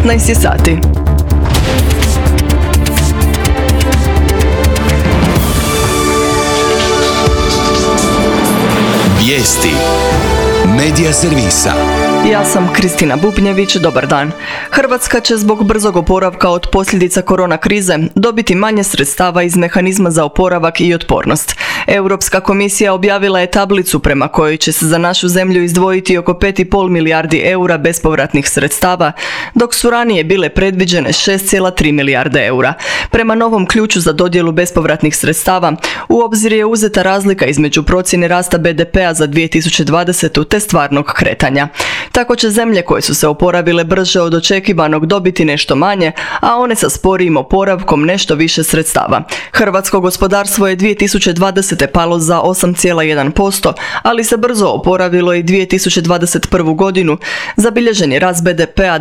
19 sati. Vijesti Medija servisa. Ja sam Kristina Bubnjević, dobar dan. Hrvatska će zbog brzog oporavka od posljedica korona krize dobiti manje sredstava iz mehanizma za oporavak i otpornost. Europska komisija objavila je tablicu prema kojoj će se za našu zemlju izdvojiti oko 5,5 milijardi eura bespovratnih sredstava, dok su ranije bile predviđene 6,3 milijarde eura. Prema novom ključu za dodjelu bespovratnih sredstava, u obzir je uzeta razlika između procjene rasta BDP-a za 2020. te stvarnog kretanja. Tako će zemlje koje su se oporavile brže od očekivanog dobiti nešto manje, a one sa sporijim oporavkom nešto više sredstava. Hrvatsko gospodarstvo je 2020. palo za 8,1%, ali se brzo oporavilo i 2021. godinu. Zabilježen je rast BDP-a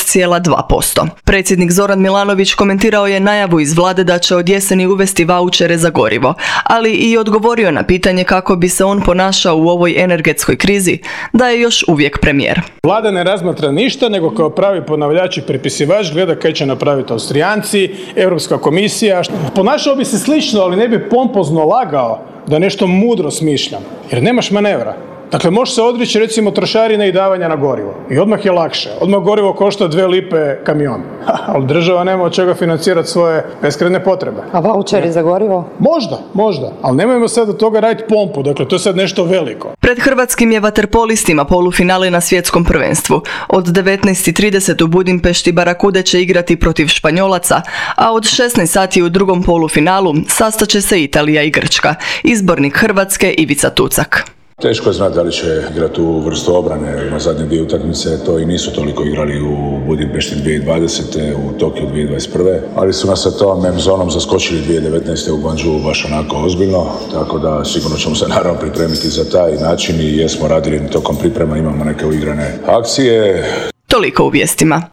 10,2%. Predsjednik Zoran Milanović komentirao je najavu iz vlade da će od jeseni uvesti vaučere za gorivo, ali i odgovorio na pitanje kako bi se on ponašao u ovoj energetskoj krizi, da je još uvijek premijer. Vlada ne razmatra ništa, nego kao pravi ponavljač i prepisivač gleda kaj će napraviti Austrijanci, Europska komisija. Ponašao bi se slično, ali ne bi pompozno lagao da nešto mudro smišljam, jer nemaš manevra. Dakle, može se odreći recimo trošarine i davanja na gorivo. I odmah je lakše. Odmah gorivo košta 2 lipe kamion. Ali država nema od čega financirati svoje beskrajne potrebe. A vaučeri za gorivo? Možda. Ali nemojmo sad od toga raditi pompu. Dakle, to je sad nešto veliko. Pred hrvatskim je vaterpolistima polufinale na svjetskom prvenstvu. Od 19:30 u Budimpešti Barakude će igrati protiv Španjolaca, a od 16 sati u drugom polufinalu sastaće se Italija i Grčka. Izbornik Hrvatske Ivica Tucak. Teško je znati da li će igrati u vrstu obrane. Na zadnje dvije utakmice to i nisu toliko igrali u Budimpešti 2020. u Tokiju 2021. Ali su nas sa tom zonom zaskočili 2019. u Guangzhou baš onako ozbiljno. Tako da sigurno ćemo se naravno pripremiti za taj način i jesmo radili tokom priprema, imamo neke uigrane akcije. Toliko u vijestima.